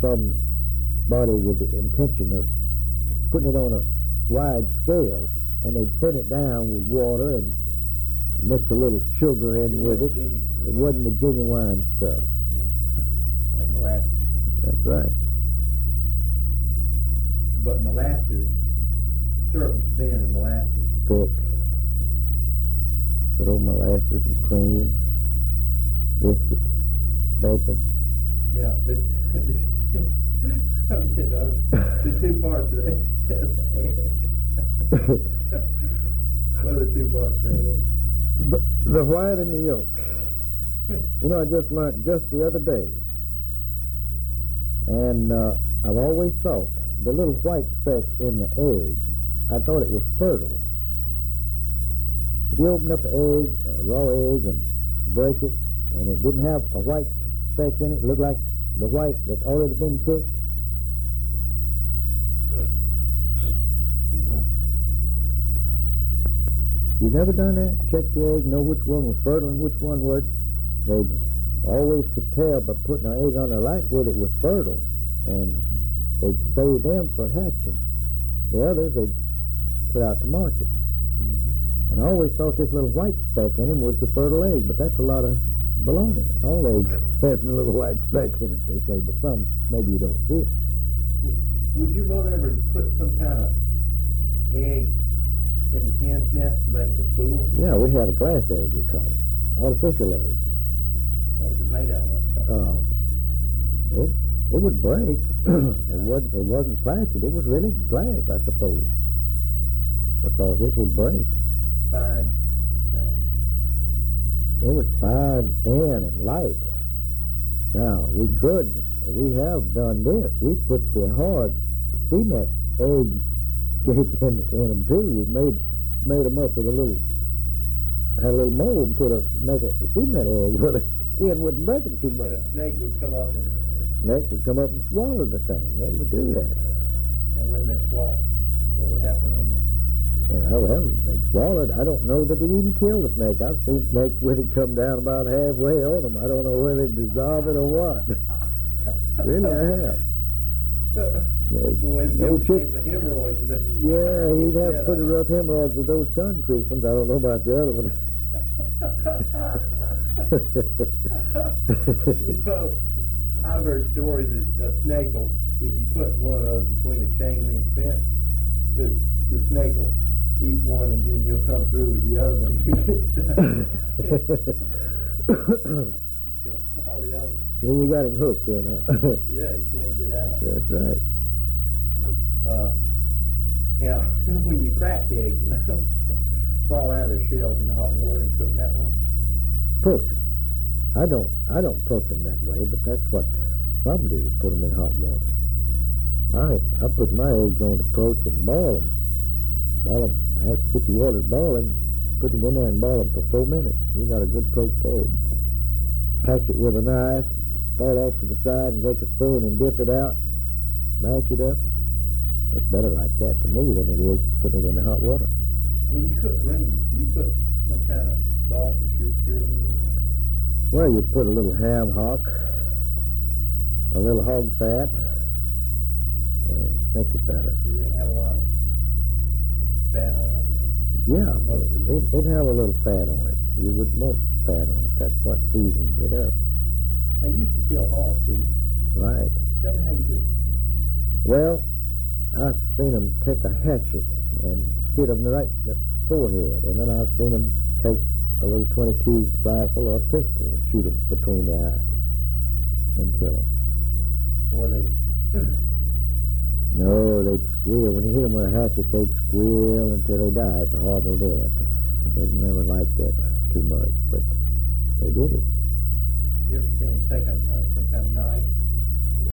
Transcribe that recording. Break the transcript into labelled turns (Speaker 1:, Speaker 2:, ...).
Speaker 1: somebody with the intention of putting it on a wide scale, and they'd thin it down with water and mix a little sugar in with it. It wasn't the genuine stuff.
Speaker 2: Yeah. Like molasses.
Speaker 1: That's right.
Speaker 2: But molasses, syrup was thin and molasses
Speaker 1: thick. Good old molasses and cream, biscuits, bacon.
Speaker 2: Yeah, the two parts of the egg. What are the two parts of the egg?
Speaker 1: The white and the yolk. You know, I just learned just the other day, and I've always thought the little white speck in the egg, I thought it was fertile. If you open up an egg, a raw egg, and break it, and it didn't have a white speck in it, it looked like the white that's already been cooked. You've never done that? Check the egg, know which one was fertile and which one wasn't. They always could tell by putting an egg on their light whether it was fertile, and they'd save them for hatching. The others they'd put out to market. And I always thought this little white speck in him was the fertile egg, but that's a lot of baloney. All eggs have a little white speck in it, they say, but some maybe you don't see it.
Speaker 2: Would your mother ever put some kind of egg in the hen's nest to make the fool?
Speaker 1: Yeah, we had a glass egg, we call it. Artificial egg.
Speaker 2: What was it made out of?
Speaker 1: It would break. It wasn't plastic. It was really glass, I suppose, because it would break.
Speaker 2: Fine china?
Speaker 1: It was fine, thin, and light. Now, we have done this. We put the hard cement egg shape in them too. We made them up with had a little mold and make a cement egg where the skin wouldn't break them too much.
Speaker 2: And a snake would come up and...
Speaker 1: Snake would come up and swallow the thing. They would do that.
Speaker 2: And when they swallowed, what would happen when they...
Speaker 1: Yeah, well, they'd swallow it. I don't know that it even killed the snake. I've seen snakes with it come down about halfway on them. I don't know whether they dissolve it or what. Really, I have.
Speaker 2: Boy,
Speaker 1: no
Speaker 2: chick. The hemorrhoids.
Speaker 1: Yeah, you'd have pretty rough hemorrhoids with those concrete ones. I don't know about the other one.
Speaker 2: You know, I've heard stories that a snake will, if you put one of those between a chain link fence, the snake will eat one and then he'll come through with the other one if he gets stuck. He'll swallow the other one.
Speaker 1: Then you got him hooked then, huh?
Speaker 2: Yeah, he can't get out.
Speaker 1: That's right.
Speaker 2: Yeah, when you crack eggs, fall out of their shells in the hot water and cook that way?
Speaker 1: Poach them. I don't poach them that way, but that's what some do, put them in hot water. I put my eggs on the poach and boil them. I have to get your water boiling, put it in there and boil them for 4 minutes. You got a good poached egg. Hatch it with a knife, fall off to the side and take a spoon and dip it out, mash it up. It's better like that to me than it is putting it in the hot water.
Speaker 2: When you cook greens, do you put some kind of salt or cured meat in there?
Speaker 1: Well, you put a little ham hock, a little hog fat, and it makes it better.
Speaker 2: Does it have a lot of fat on it?
Speaker 1: Yeah, it'd have a little fat on it. You would want fat on it. That's what seasons it up.
Speaker 2: Now, you used to kill hogs, didn't you?
Speaker 1: Right.
Speaker 2: Tell me how you did it.
Speaker 1: Well, I've seen them take a hatchet and hit them right in the forehead, and then I've seen them take a little .22 rifle or a pistol and shoot them between the eyes and kill them.
Speaker 2: Or they...
Speaker 1: No, they'd squeal. When you hit them with a hatchet, they'd squeal until they die. It's a horrible death. They never liked that too much, but they did it.
Speaker 2: Did you ever see them take some kind of knife